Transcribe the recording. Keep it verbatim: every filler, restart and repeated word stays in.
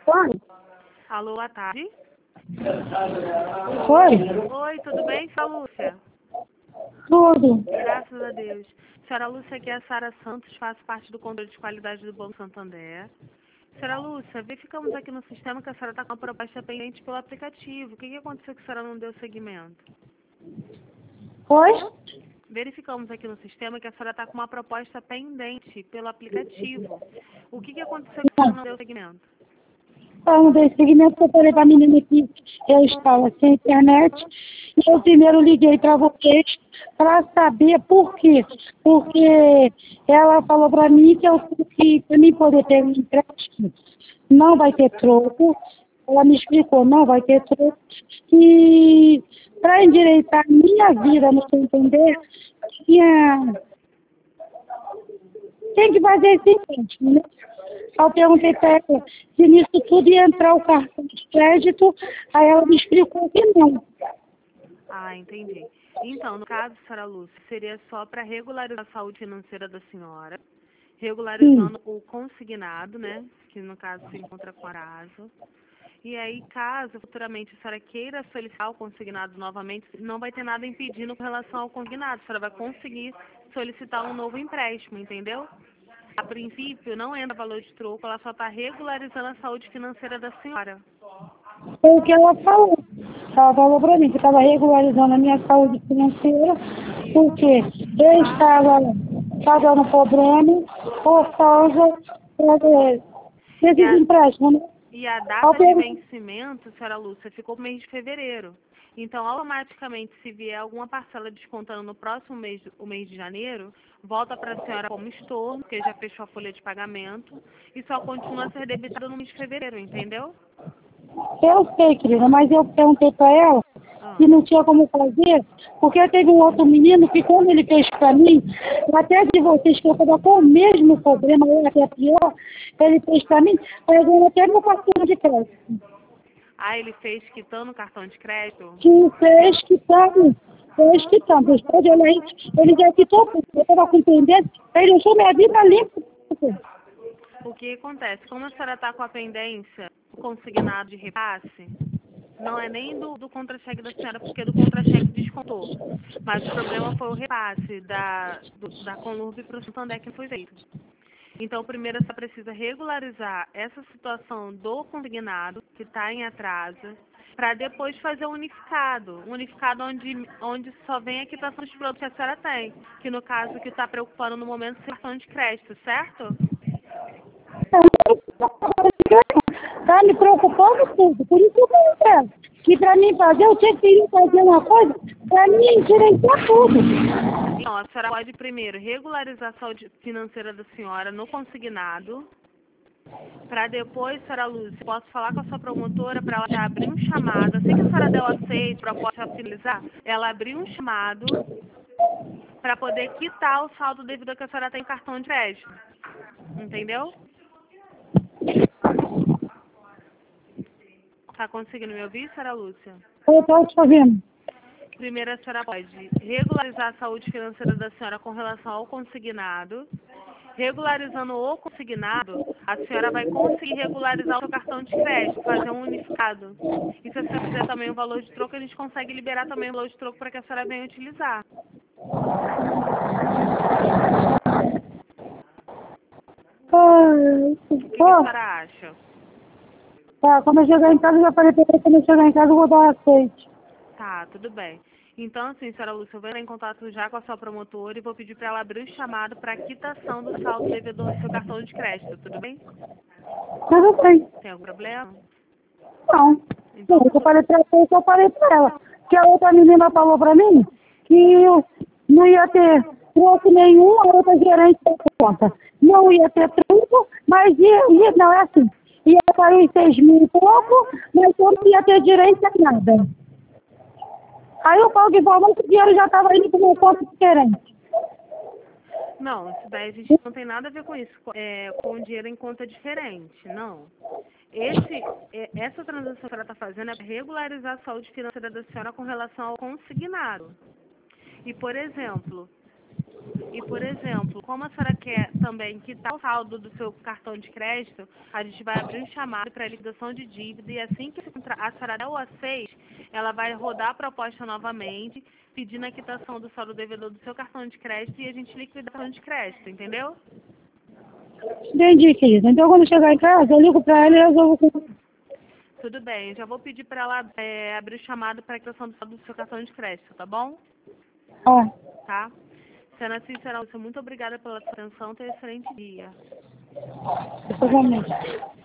Oi? Alô, boa tarde. Oi? Oi, tudo bem, senhora Lúcia? Tudo. Graças a Deus. Senhora Lúcia, aqui é a Sara Santos, faço parte do controle de qualidade do Banco Santander. Senhora Lúcia, verificamos aqui no sistema que a senhora está com uma proposta pendente pelo aplicativo. O que, que aconteceu que a senhora não deu seguimento? Oi? Verificamos aqui no sistema que a senhora está com uma proposta pendente pelo aplicativo. O que, que aconteceu que a senhora não deu seguimento? Eu não dei seguimento porque eu falei para a menina que eu estava sem internet. E eu primeiro liguei para vocês para saber por quê. Porque ela falou para mim que eu que para mim poder ter um empréstimo não vai ter troco. Ela me explicou, não vai ter troco. E para endireitar a minha vida, no seu entender, tinha... tem que fazer esse empréstimo, né? Eu perguntei para ela se nisso tudo ia entrar o cartão de crédito, aí ela me explicou que não. Ah, entendi. Então, no caso, senhora Lúcia, seria só para regularizar a saúde financeira da senhora, regularizando o consignado, né, que no caso se encontra com a Arasa. E aí, caso futuramente a senhora queira solicitar o consignado novamente, não vai ter nada impedindo com relação ao consignado. A senhora vai conseguir solicitar um novo empréstimo, entendeu? A princípio, não entra valor de troco, ela só está regularizando a saúde financeira da senhora. Foi o que ela falou. Ela falou para mim que estava regularizando a minha saúde financeira, porque eu estava, estava dando problema por causa eh, E desses a, empréstimos, né? e a Eu data de perguntei, vencimento, senhora Lúcia, ficou no mês de fevereiro. Então, automaticamente, se vier alguma parcela descontando no próximo mês, o mês de janeiro, volta para a senhora como estorno, porque já fechou a folha de pagamento, e só continua a ser debitado no mês de fevereiro, entendeu? eu sei, querida, mas eu perguntei para ela Ah. se não tinha como fazer, porque teve um outro menino que quando ele fez para mim, até de vocês que eu estava com o mesmo problema, ou até pior, ele fez para mim, pegando até meu cartão de crédito. Ah, ele fez quitando o cartão de crédito? Que fez quitando, fez quitando, depois ele aí, ele já quitou, eu estava com pendência, ele deixou minha vida limpa. O que acontece? Como a senhora está com a pendência do consignado de repasse, não é nem do, do contra-cheque da senhora, porque do contra-cheque descontou. Mas o problema foi o repasse da, do, da Conlurb para o Santander que foi feito. Então, primeiro, você precisa regularizar essa situação do consignado, que está em atraso, para depois fazer o unificado. Um unificado onde, onde só vem a quitação dos produtos que a senhora tem, que no caso, o que está preocupando no momento é o cartão de crédito, certo? Tá me preocupando tudo, por isso que eu falei que para mim fazer, eu tinha que ir fazer uma coisa para mim endireitar tudo. Então, a senhora pode primeiro regularizar a saúde financeira da senhora no consignado, para depois, senhora Lúcia, eu posso falar com a sua promotora para ela já abrir um chamado. Assim que a senhora deu aceito para a proposta finalizar, ela abrir um chamado para poder quitar o saldo devido a que a senhora tem cartão de crédito. Entendeu? Tá conseguindo me ouvir, senhora Lúcia? Eu estou te ouvindo. Primeiro, a senhora pode regularizar a saúde financeira da senhora com relação ao consignado. Regularizando o consignado, a senhora vai conseguir regularizar o seu cartão de crédito, fazer um unificado. E se a senhora quiser também o valor de troco, a gente consegue liberar também o valor de troco para que a senhora venha utilizar. Ai, O que, que a pô, senhora acha? tá, quando eu chegar em casa, eu já falei pra ele que quando eu chegar em casa, eu vou dar um aceite. Tá, tudo bem. Então, assim, senhora Lúcia, eu vou entrar em contato já com a sua promotora e vou pedir para ela abrir o chamado para quitação do saldo devedor do seu cartão de crédito, tudo bem? Tudo bem. Tem algum problema? Não. Não, Então, eu falei pra você, eu falei pra ela. Que a outra menina falou pra mim que não ia ter troco nenhum, a outra gerente da conta. Não ia ter troco, mas ia, ia não é assim. Ia sair seis mil e pouco, mas eu não ia ter direito a nada. Aí o Paulo informou que o dinheiro já estava indo para uma conta diferente. não, isso daí a gente não tem nada a ver com isso, é, com dinheiro em conta diferente, não. Esse, é, essa transação que a senhora está fazendo é para regularizar a saúde financeira da senhora com relação ao consignado. E, por exemplo, E, por exemplo, como a senhora quer também quitar o saldo do seu cartão de crédito, a gente vai abrir um chamado para liquidação de dívida e assim que a senhora der o aceite, ela vai rodar a proposta novamente, pedindo a quitação do saldo devedor do seu cartão de crédito e a gente liquida o cartão de crédito, entendeu? Entendi, querida. Então, quando chegar em casa, eu ligo pra ela e resolvo com... Tudo bem, eu já vou pedir para ela é, abrir o chamado para a quitação do saldo do seu cartão de crédito, tá bom? Ah, Tá? Senhora Cícera, muito obrigada pela sua atenção. Tenha um excelente dia. depois